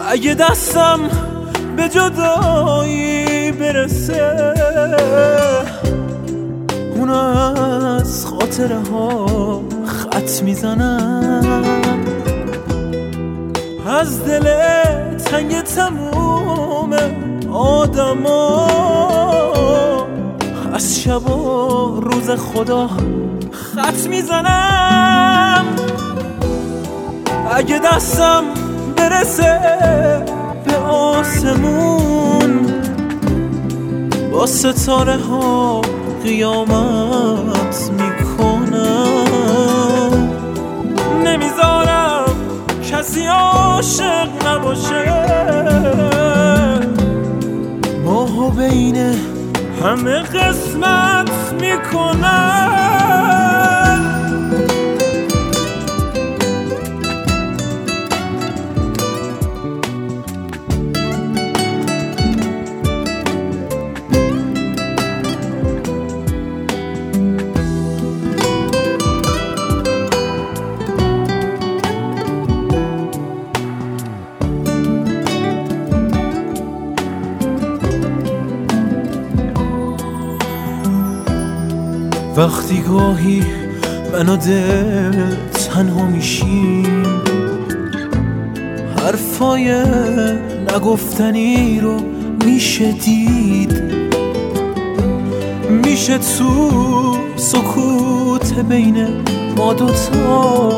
اگه دستم به جدایی برسه اونو از خاطره ها خط میزنم، از دل تنگ تموم آدما، از شب و روز خدا خط میزنم. اگه دستم برسه به آسمون با ستاره ها قیامت میکنم، نمیذارم کسی عاشق نباشه، ماهو بین همه قسمت میکنم. وقتی گاهی من و دل تنها میشیم، حرفای نگفتنی رو میشه دید، میشه تو سکوت بین ما دوتا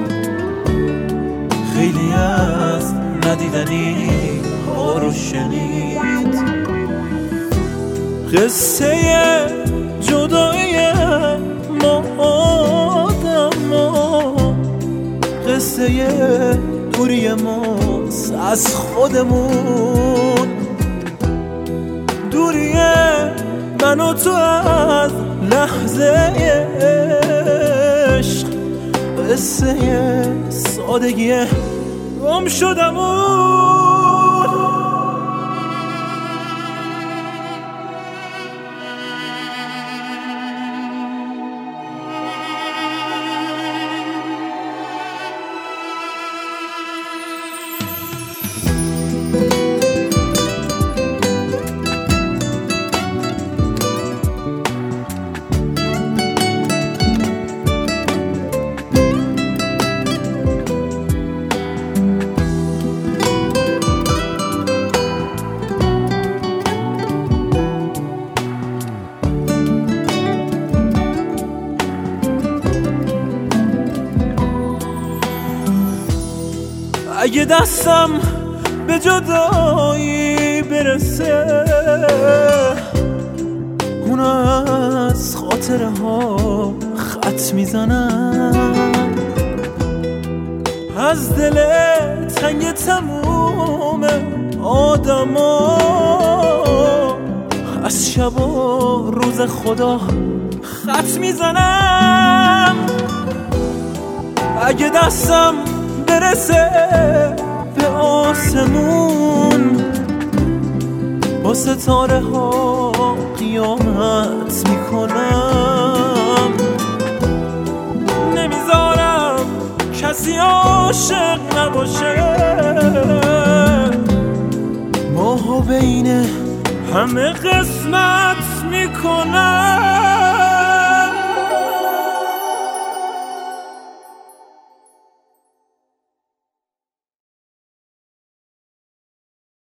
خیلی از ندیدنی ها رو شنید. قصه جدایی ما آدما، قصه دوری ماست از خودمون، دوری من و تو از لحظه عشق، قصه سادگی گم شدمون. اگه دستم به جدایی برسه اونو از خاطره ها خط میزنم، از دل تنگ تموم آدما، از شب و روز خدا خط میزنم. اگه دستم برسه به آسمون با ستاره ها قیامت میکنم، نمیذارم کسی عاشق نباشه، ماهو بین همه قسمت میکنم.